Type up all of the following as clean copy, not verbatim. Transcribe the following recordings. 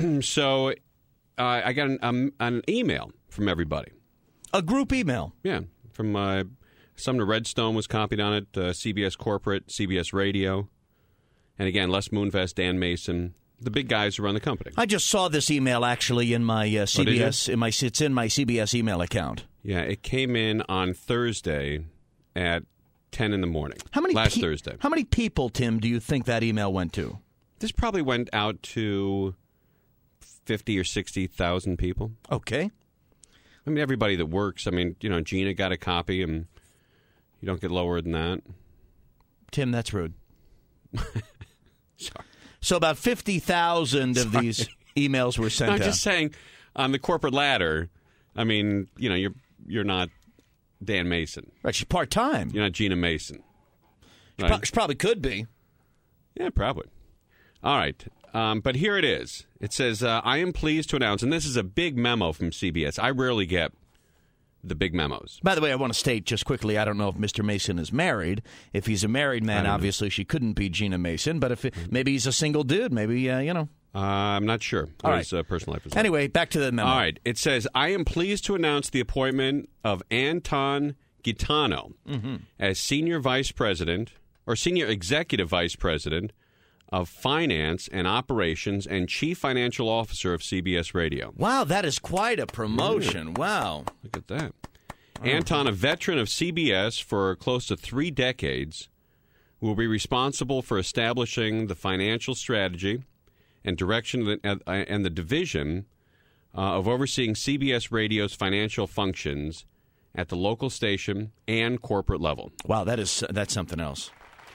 So I got an email from everybody. A group email? Yeah, from Sumner Redstone was copied on it, CBS Corporate, CBS Radio, and again, Les Moonves, Dan Mason, the big guys who run the company. I just saw this email actually in my CBS. It's in my CBS email account. Yeah, it came in on Thursday at 10 in the morning. Thursday. How many people, Tim, do you think that email went to? This probably went out to 50 or 60,000 people. Okay. I mean, everybody that works. I mean, Gina got a copy, and you don't get lower than that. Tim, that's rude. Sorry. So about 50,000 of these emails were sent out. I'm just saying, on the corporate ladder, I mean, you're not Dan Mason. Right, she's part-time. You're not Gina Mason. Right? She probably could be. Yeah, probably. All right. But here it is. It says, I am pleased to announce, and this is a big memo from CBS. I rarely get the big memos. By the way, I want to state just quickly, I don't know if Mr. Mason is married. If he's a married man, obviously she couldn't be Gina Mason. But if maybe he's a single dude, maybe, I'm not sure what his personal life is like. Anyway, back to the memo. All right. It says, I am pleased to announce the appointment of Anton Gitano as Senior Executive Vice President of Finance and Operations and Chief Financial Officer of CBS Radio. Wow, that is quite a promotion. Yeah. Wow. Look at that. Anton, a veteran of CBS for close to 3 decades, will be responsible for establishing the financial strategy and direction and the division of overseeing CBS Radio's financial functions at the local station and corporate level. Wow, that's something else.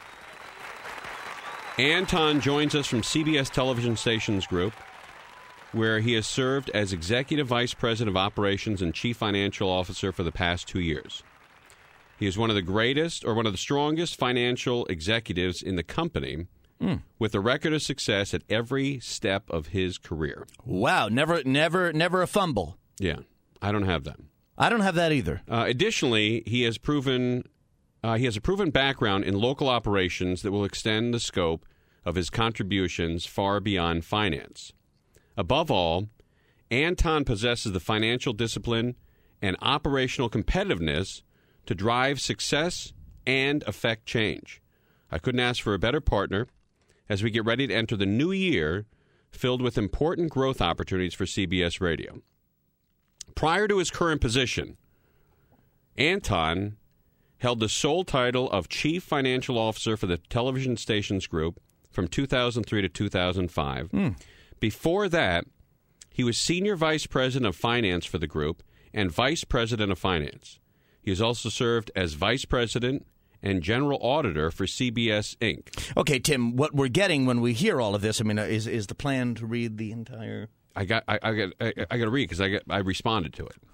Anton joins us from CBS Television Stations Group, where he has served as Executive Vice President of Operations and Chief Financial Officer for the past 2 years. He is one of the strongest financial executives in the company, with a record of success at every step of his career. Wow, never a fumble. Yeah, I don't have that. I don't have that either. Additionally, he has a proven background in local operations that will extend the scope of his contributions far beyond finance. Above all, Anton possesses the financial discipline and operational competitiveness to drive success and affect change. I couldn't ask for a better partner as we get ready to enter the new year filled with important growth opportunities for CBS Radio. Prior to his current position, Anton held the sole title of Chief Financial Officer for the Television Stations Group from 2003 to 2005. Before that, he was Senior Vice President of Finance for the group and Vice President of Finance. He has also served as Vice President and General Auditor for CBS Inc. Okay, Tim, what we're getting when we hear all of this, I mean, is the plan to read the entire... I got to read because I responded to it.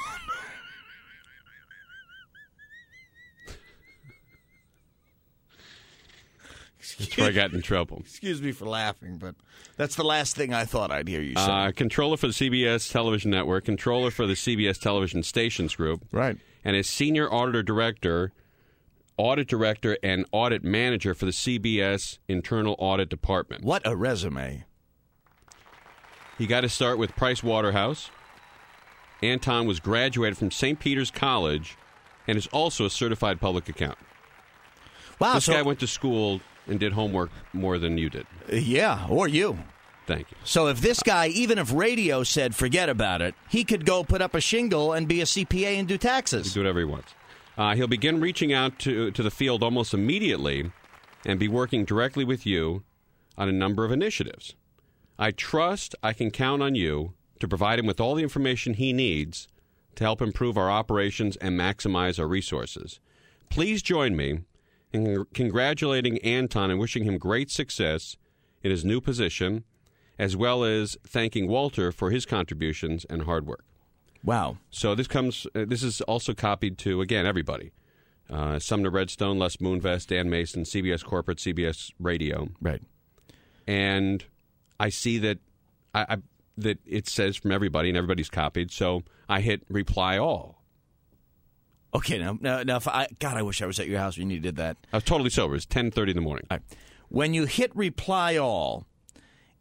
That's where I got in trouble. Excuse me for laughing, but that's the last thing I thought I'd hear you say. Controller for the CBS Television Network, controller for the CBS Television Stations Group, right, and as Senior Audit Director, and Audit Manager for the CBS Internal Audit Department. What a resume. He got to start with Price Waterhouse. Anton was graduated from St. Peter's College and is also a certified public accountant. Wow, this guy went to school and did homework more than you did. Yeah, or you. Thank you. So if this guy, even if radio said forget about it, he could go put up a shingle and be a CPA and do taxes. He can do whatever he wants. He'll begin reaching out to the field almost immediately and be working directly with you on a number of initiatives. I trust I can count on you to provide him with all the information he needs to help improve our operations and maximize our resources. Please join me in congratulating Anton and wishing him great success in his new position, as well as thanking Walter for his contributions and hard work. Wow. So this is also copied to, again, everybody. Sumner Redstone, Les Moonves, Dan Mason, CBS Corporate, CBS Radio. Right. And I see that that it says from everybody, and everybody's copied, so I hit reply all. Okay, now if I wish I was at your house when you did that. I was totally sober. It's 10:30 in the morning. Right. When you hit reply all,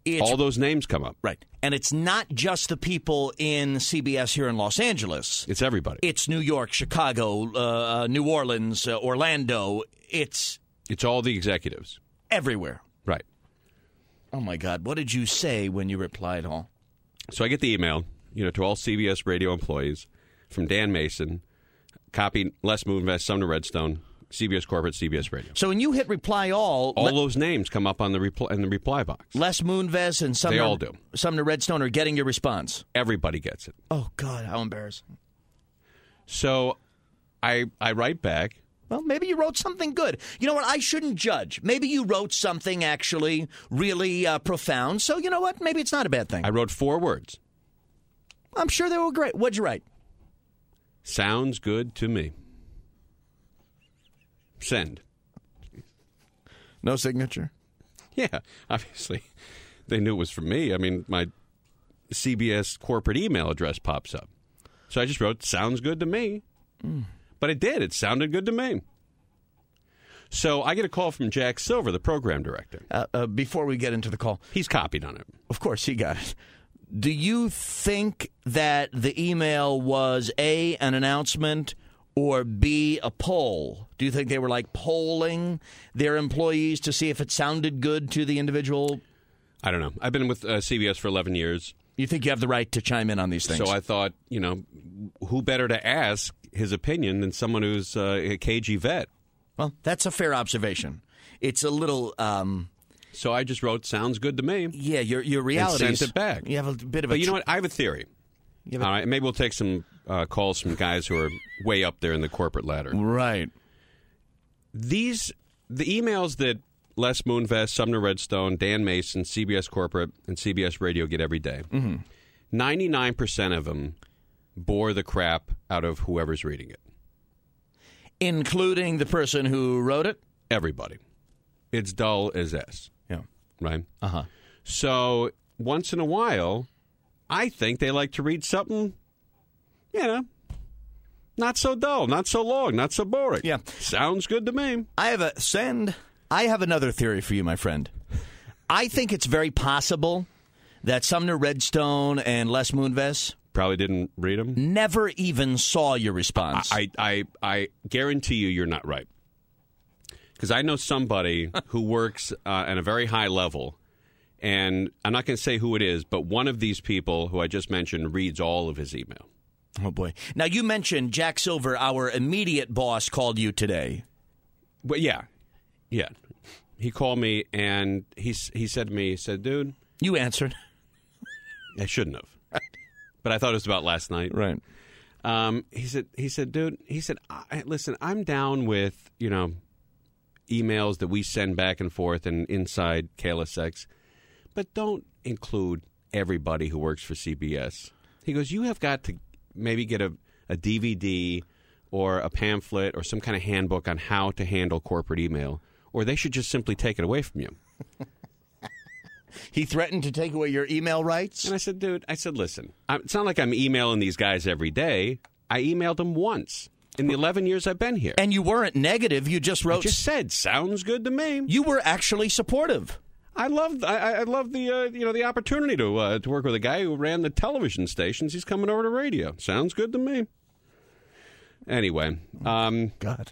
all those names come up. Right. And it's not just the people in CBS here in Los Angeles. It's everybody. It's New York, Chicago, New Orleans, Orlando. It's all the executives. Everywhere. Right. Oh, my God. What did you say when you replied, Hall? So I get the email, to all CBS radio employees from Dan Mason, copy Les Moonves, Sumner Redstone, CBS Corporate, CBS Radio. So when you hit reply all those names come up on the reply box. Les Moonves and Sumner, they all do. Sumner Redstone are getting your response. Everybody gets it. Oh, God, how embarrassing. So I write back. Well, maybe you wrote something good. You know what? I shouldn't judge. Maybe you wrote something actually really profound. So you know what? Maybe it's not a bad thing. I wrote 4 words. I'm sure they were great. What'd you write? Sounds good to me. Send. No signature? Yeah, obviously. They knew it was from me. I mean, my CBS corporate email address pops up. So I just wrote, sounds good to me. But it did. It sounded good to me. So I get a call from Jack Silver, the program director. Before we get into the call. He's copied on it. Of course, he got it. Do you think that the email was A, an announcement, or B, a poll? Do you think they were like polling their employees to see if it sounded good to the individual? I don't know. I've been with CBS for 11 years. You think you have the right to chime in on these things? So I thought, who better to ask his opinion than someone who's a KG vet? Well, that's a fair observation. It's a little... So I just wrote, sounds good to me. Yeah, your reality. And sent it back. You have a bit of But you know what? I have a theory. All right, maybe we'll take some calls from guys who are way up there in the corporate ladder. Right. The emails that Les Moonves, Sumner Redstone, Dan Mason, CBS Corporate, and CBS Radio get every day, 99% of them bore the crap out of whoever's reading it. Including the person who wrote it? Everybody. It's dull as S. Yeah. Right? Uh-huh. So once in a while, I think they like to read something, not so dull, not so long, not so boring. Yeah. Sounds good to me. I have another theory for you, my friend. I think it's very possible that Sumner Redstone and Les Moonves probably didn't read them. Never even saw your response. I guarantee you're not right. Because I know somebody who works at a very high level, and I'm not going to say who it is, but one of these people who I just mentioned reads all of his email. Oh, boy. Now, you mentioned Jack Silver, our immediate boss, called you today. But yeah. He called me, and he said to me, he said, dude. You answered. I shouldn't have. But I thought it was about last night. Right. He said, dude, listen, I'm down with, emails that we send back and forth and inside KLSX, but don't include everybody who works for CBS. He goes, you have got to maybe get a DVD or a pamphlet or some kind of handbook on how to handle corporate email, or they should just simply take it away from you. He threatened to take away your email rights? And I said, dude, listen, it's not like I'm emailing these guys every day. I emailed them once in the 11 years I've been here. And you weren't negative. You just wrote... I just said, sounds good to me. You were actually supportive. I love the opportunity to work with a guy who ran the television stations. He's coming over to radio. Sounds good to me. Anyway. God.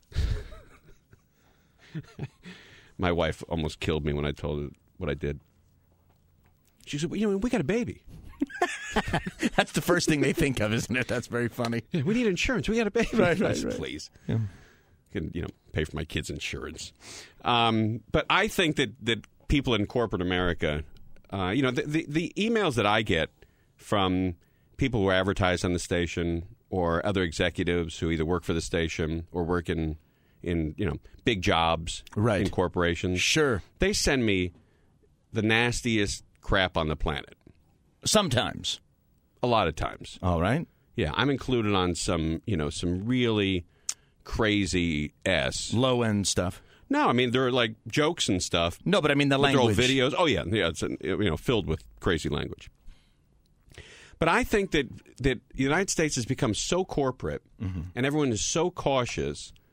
My wife almost killed me when I told her what I did. She said, we got a baby. That's the first thing they think of, isn't it? That's very funny. Yeah, we need insurance. We got a baby. Right. Please. Yeah. Can pay for my kids' insurance. But I think that people in corporate America, the emails that I get from people who advertise on the station or other executives who either work for the station or work in big jobs in corporations. Sure. They send me the nastiest crap on the planet. Sometimes. A lot of times. All right. Yeah, I'm included on some really crazy low-end stuff. No, I mean, there are like jokes and stuff. No, but I mean the language. They're all videos. Oh, yeah, it's filled with crazy language. But I think that the United States has become so corporate and everyone is so cautious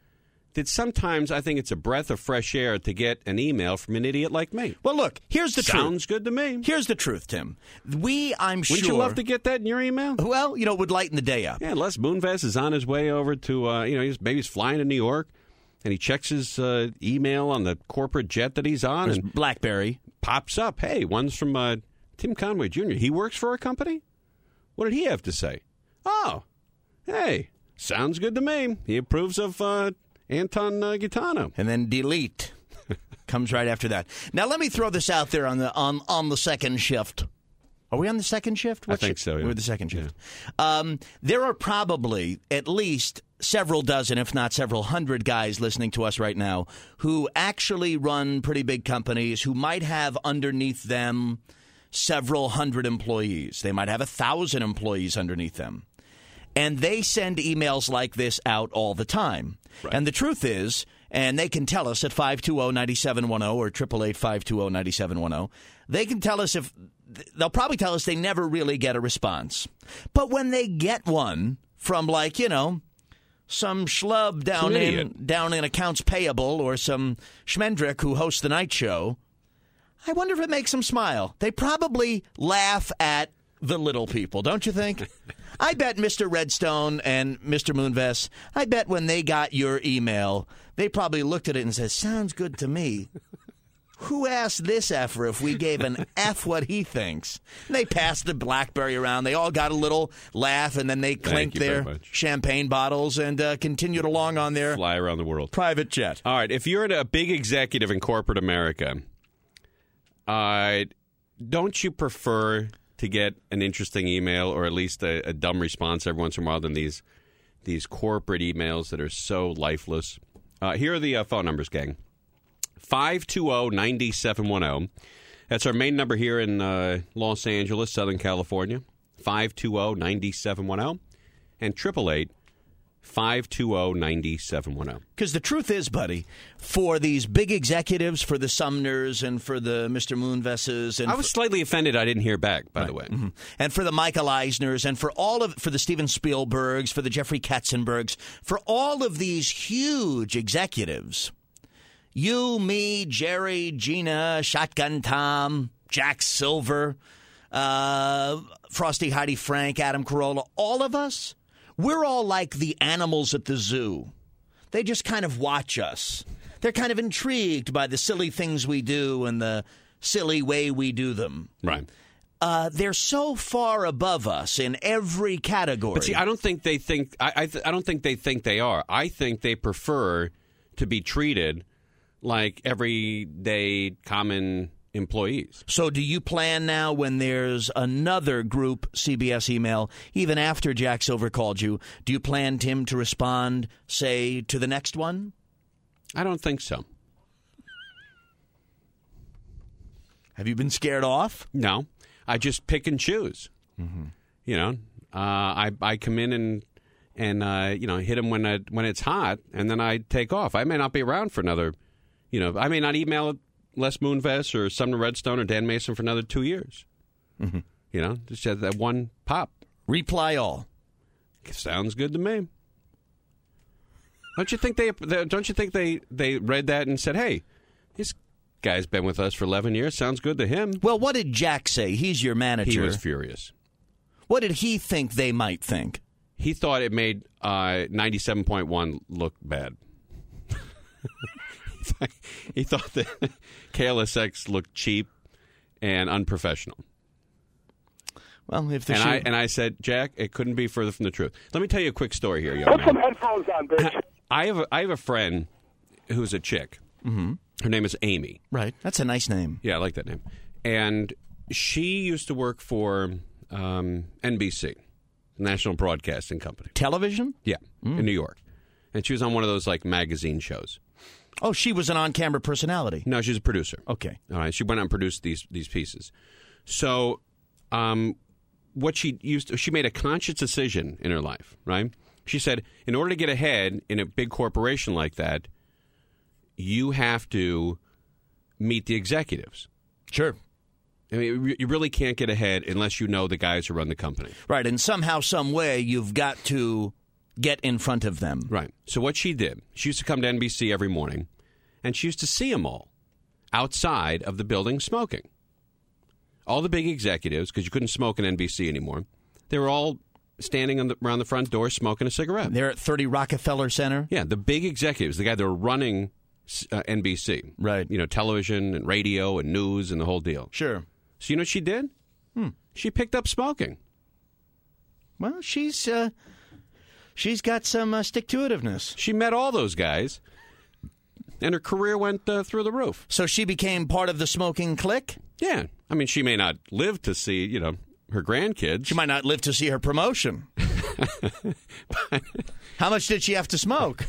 that sometimes I think it's a breath of fresh air to get an email from an idiot like me. Well, look, here's the truth. Sounds good to me. Here's the truth, Tim. I'm sure. Wouldn't you love to get that in your email? Well, it would lighten the day up. Yeah, Les Moonves is on his way over to, maybe he's flying to New York, and he checks his email on the corporate jet that he's on. And BlackBerry. Pops up, hey, one's from Tim Conway Jr. He works for our company? What did he have to say? Oh, hey, sounds good to me. He approves of Anton Gitano. And then delete comes right after that. Now, let me throw this out there on the second shift. Are we on the second shift? I think so, yeah. We're the second shift. Yeah. There are probably at least several dozen, if not several hundred guys listening to us right now who actually run pretty big companies who might have underneath them several hundred employees. They might have 1,000 employees underneath them. And they send emails like this out all the time. Right. And the truth is, and they can tell us at 520-9710 or 888-520-9710, they can tell us they'll probably tell us they never really get a response. But when they get one from some schlub down in accounts payable or some schmendrick who hosts the night show, I wonder if it makes them smile. They probably laugh at the little people, don't you think? I bet Mr. Redstone and Mr. Moonves, I bet when they got your email, they probably looked at it and said, sounds good to me. Who asked this effer if we gave an F what he thinks? And they passed the BlackBerry around. They all got a little laugh, and then they clinked their champagne bottles and continued along on their fly around the world private jet. All right, if you're a big executive in corporate America, don't you prefer to get an interesting email or at least a dumb response every once in a while than these corporate emails that are so lifeless? Here are the phone numbers, gang. 520-9710. That's our main number here in Los Angeles, Southern California. 520-9710. And 888-520-9710. Because the truth is, buddy, for these big executives, for the Sumners and for the Mr. Moonveses, and I was slightly offended I didn't hear back, by the way. Mm-hmm. And for the Michael Eisners, and for the Steven Spielbergs, for the Jeffrey Katzenbergs, for all of these huge executives, you, me, Jerry, Gina, Shotgun Tom, Jack Silver, Frosty, Heidi, Frank, Adam Carolla, all of us, we're all like the animals at the zoo. They just kind of watch us. They're kind of intrigued by the silly things we do and the silly way we do them. Right. They're so far above us in every category. But see, I don't think they think. I don't think they think they are. I think they prefer to be treated like everyday common employees. So do you plan now when there's another group CBS email, even after Jack Silver called you, do you plan, Tim, to respond, say, to the next one? I don't think so. Have you been scared off? No. I just pick and choose. Mm-hmm. I come in and hit them when it's hot, and then I take off. I may not be around for another, I may not email Les Moonves or Sumner Redstone or Dan Mason for another 2 years. Mm-hmm. Just have that one pop. Reply all. Sounds good to me. Don't you think they read that and said, "Hey, this guy's been with us for 11 years. Sounds good to him." Well, what did Jack say? He's your manager. He was furious. What did he think they might think? He thought it made 97.1 look bad. He thought that KLSX looked cheap and unprofessional. Well, if I said, Jack, it couldn't be further from the truth. Let me tell you a quick story here, young man. Put some headphones on, bitch. I have a friend who's a chick. Mm-hmm. Her name is Amy. Right. That's a nice name. Yeah, I like that name. And she used to work for NBC, National Broadcasting Company. Television? Yeah, in New York. And she was on one of those magazine shows. Oh, she was an on-camera personality. No, she's a producer. Okay. All right. She went out and produced these pieces. So, what she made a conscious decision in her life, right? She said, in order to get ahead in a big corporation like that, you have to meet the executives. Sure. I mean, you really can't get ahead unless you know the guys who run the company. Right, and somehow, some way, you've got to get in front of them. Right. So what she did, she used to come to NBC every morning, and she used to see them all outside of the building smoking. All the big executives, because you couldn't smoke in NBC anymore, they were all standing around the front door smoking a cigarette. They're at 30 Rockefeller Center? Yeah, the big executives, the guy that were running NBC. Right. You know, television and radio and news and the whole deal. Sure. So you know what she did? She picked up smoking. Well, she's got some stick-to-itiveness. She met all those guys, and her career went through the roof. So she became part of the smoking clique? Yeah. I mean, she may not live to see, you know, her grandkids. She might not live to see her promotion. How much did she have to smoke?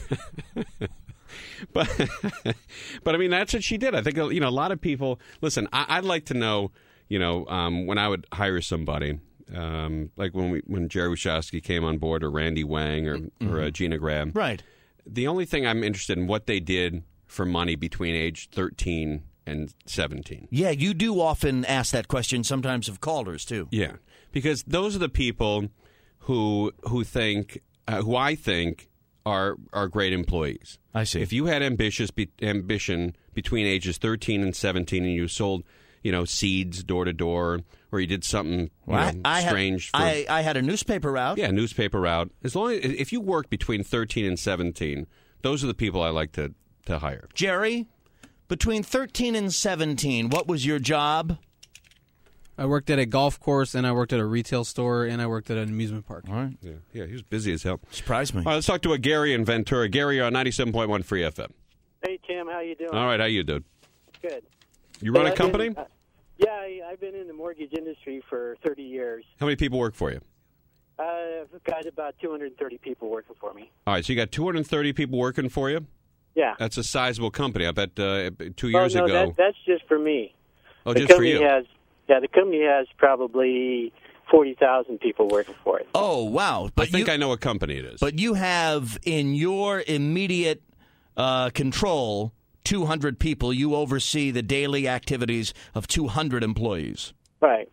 But I mean, that's what she did. I think, you know, a lot of people, listen, I'd like to know, you know, when I would hire somebody, like when Jerry Wachowski came on board, or Randy Wang, or Gina Graham. Right. The only thing I'm interested in what they did for money between age 13 and 17. Yeah, you do often ask that question, sometimes of callers, too. Yeah, because those are the people who think, who I think are great employees. I see. If you had ambition between ages 13 and 17, and you sold, you know, seeds door to door, or you did something strange. I had a newspaper route. Yeah, newspaper route. As long as if you work between 13 and 17, those are the people I like to hire. Jerry, between 13 and 17, what was your job? I worked at a golf course, and I worked at a retail store, and I worked at an amusement park. All right. Yeah, he was busy as hell. Surprised me. All right, let's talk to Gary in Ventura. Gary, you're on 97.1 Free FM. Hey, Tim, how you doing? All right, how you, dude? Good. You run a company? I've been in the mortgage industry for 30 years. How many people work for you? I've got about 230 people working for me. All right, so you got 230 people working for you? Yeah. That's a sizable company. I bet 2 years ago. That's just for me. Oh, the just for you? The company has probably 40,000 people working for it. Oh, wow. I think I know what company it is. But you have in your immediate control 200 people. You oversee the daily activities of 200 employees. Right.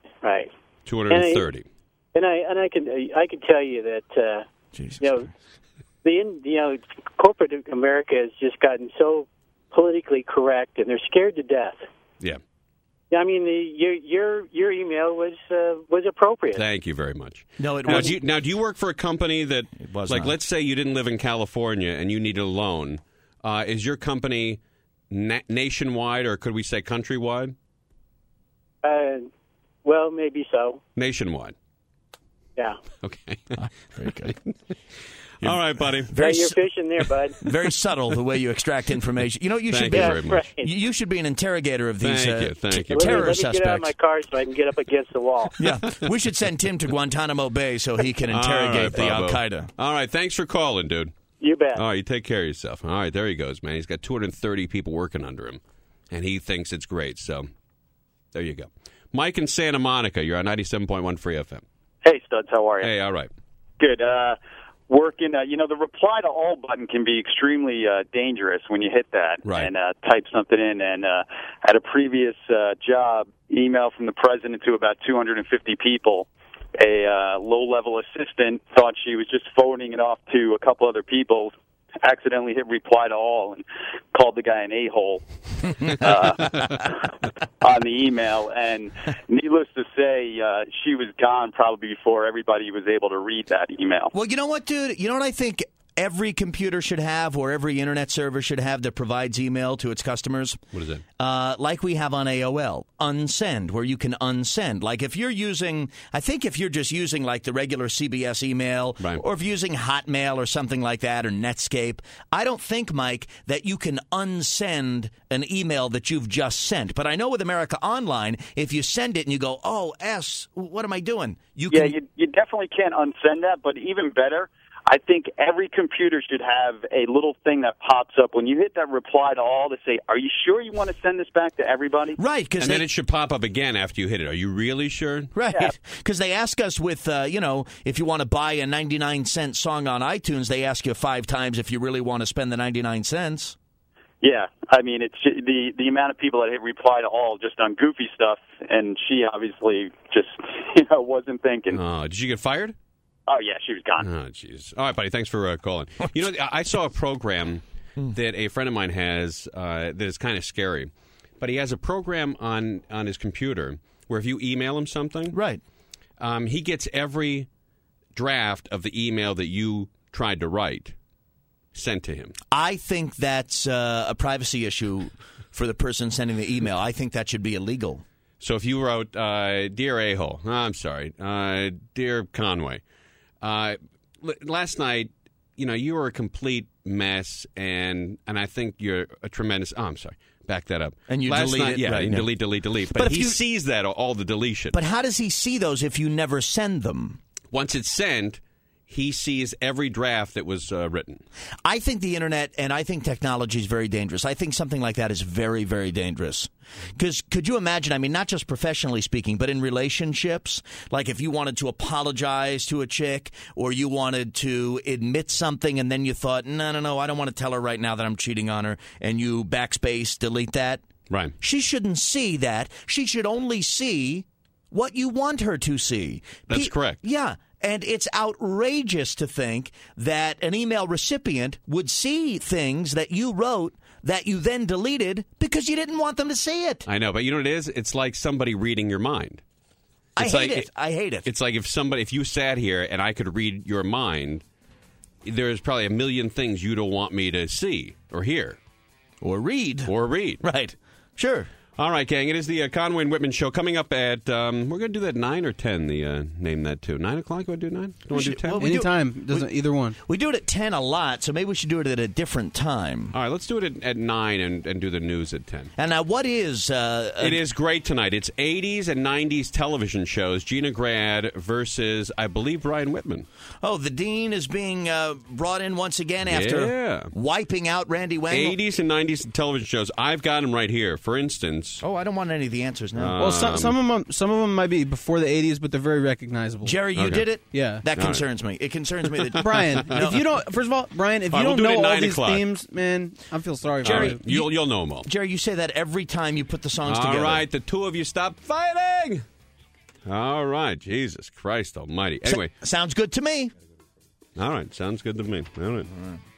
230. And I can tell you that Jesus Christ. Corporate America has just gotten so politically correct, and they're scared to death. Yeah. I mean, your email was appropriate. Thank you very much. No, it wasn't. Now, do you work for a company that, was like, not. let's say you didn't live in California and you needed a loan. Is your company nationwide, or could we say countrywide? Well, maybe so. Nationwide. Yeah. Okay. Very good. All right, buddy. You're fishing there, bud. Very subtle the way you extract information. You know, you should Thank be you very much. Right. You should be an interrogator of these Thank you. terror Let me suspects. get out of my car so I can get up against the wall. Yeah, we should send Tim to Guantanamo Bay so he can interrogate the Bobo. Al-Qaeda. All right, thanks for calling, dude. You bet. All right, you take care of yourself. All right, there he goes, man. He's got 230 people working under him, and he thinks it's great. So there you go. Mike in Santa Monica, you're on 97.1 Free FM. Hey, Studs, how are you? Hey, all right. Good. Working, the reply to all button can be extremely dangerous when you hit that Right. and type something in. And at a previous job, email from the president to about 250 people, a low-level assistant thought she was just forwarding it off to a couple other people, accidentally hit reply to all and called the guy an a-hole on the email. And needless to say, she was gone probably before everybody was able to read that email. Well, you know what, dude? You know what I think every computer should have, or every internet server should have, that provides email to its customers? What is it? Like we have on AOL, unsend, where you can unsend. Like if you're using, I think if you're just using like the regular CBS email, Right. or if you're using Hotmail or something like that, or Netscape, I don't think, Mike, that you can unsend an email that you've just sent. But I know with America Online, if you send it and you go, oh, what am I doing? You definitely can't unsend that, but even better, I think every computer should have a little thing that pops up when you hit that reply to all to say, are you sure you want to send this back to everybody? Right. And then it should pop up again after you hit it. Are you really sure? Right, because they ask us with, if you want to buy a 99-cent song on iTunes, they ask you 5 times if you really want to spend the 99 cents. Yeah, I mean, it's the amount of people that hit reply to all just on goofy stuff, and she obviously just wasn't thinking. Did you get fired? Oh, yeah, she was gone. Oh, jeez. All right, buddy. Thanks for calling. You know, I saw a program that a friend of mine has that is kind of scary. But he has a program on his computer where if you email him something, Right. He gets every draft of the email that you tried to write sent to him. I think that's a privacy issue for the person sending the email. I think that should be illegal. So if you wrote, Dear A-hole, I'm sorry, Dear Conway, last night, you know, you were a complete mess, and I think you're a tremendous, I'm sorry. Back that up. And you Last delete night, it, yeah, right, you yeah. delete. But But if he you- sees that, all the deletion. But how does he see those if you never send them? Once it's sent, he sees every draft that was written. I think the internet and I think technology is very dangerous. I think something like that is very, very dangerous. Because could you imagine, I mean, not just professionally speaking, but in relationships, like if you wanted to apologize to a chick or you wanted to admit something and then you thought, no, I don't want to tell her right now that I'm cheating on her, and you backspace, delete that. Right. She shouldn't see that. She should only see what you want her to see. That's correct. Yeah. And it's outrageous to think that an email recipient would see things that you wrote that you then deleted because you didn't want them to see it. I know, but you know what it is? It's like somebody reading your mind. I It's hate it. It's like if you sat here and I could read your mind, there's probably a million things you don't want me to see or hear. Or read. Right. Sure. All right, gang. It is the Conway and Whitman show coming up at, we're going to do that 9 or 10, name that too. 9 o'clock, you want to do 9? You want to do 10? well, we do- Anytime. Either one. We do it at 10 a lot, so maybe we should do it at a different time. All right, let's do it at 9 and do the news at 10. And now what is... It is great tonight. It's 80s and 90s television shows. Gina Grad versus, I believe, Brian Whitman. Oh, the dean is being brought in once again after wiping out Randy Wangle. 80s and 90s television shows. I've got them right here. For instance... Oh, I don't want any of the answers now. Well, some of them might be before the 80s, but they're very recognizable. Jerry, you Okay. did it? Yeah. That All concerns me. It concerns me that... Brian, if you don't, first of all, Brian, if Fine, you we'll don't do it at know all 9 these o'clock. themes, man, I feel sorry for Jerry, you. You'll know them all. Jerry, you say that every time you put the songs All together. right, the two of you stop fighting. All right, Jesus Christ Almighty. Anyway, Sounds good to me. all right, sounds good to me. All right.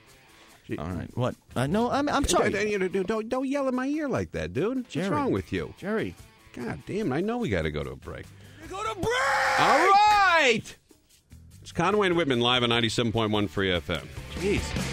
All right. What? No, I'm sorry. Don't yell in my ear like that, dude. What's Jerry. wrong with you? Jerry. God damn it, I know we got to go to a break. Go to break! All right! It's Conway and Whitman live on 97.1 Free FM. Jeez.